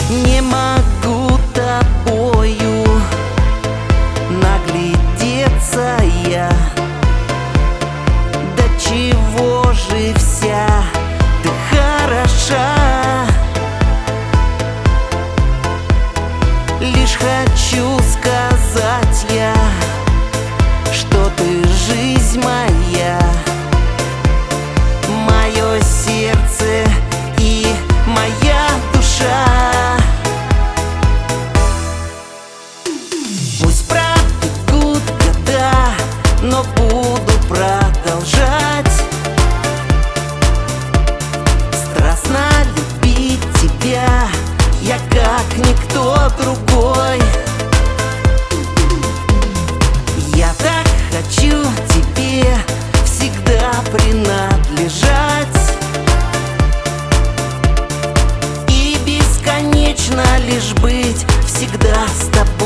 Не могу тобою наглядеться я. Да чего же вся ты хороша. Лишь хочу сказать я, что ты жизнь моя, мое сердце и моя душа. Пусть пробегут года, но буду продолжать страстно любить тебя, я как никто другой. Я так хочу тебе всегда принадлежать и бесконечно лишь быть всегда с тобой.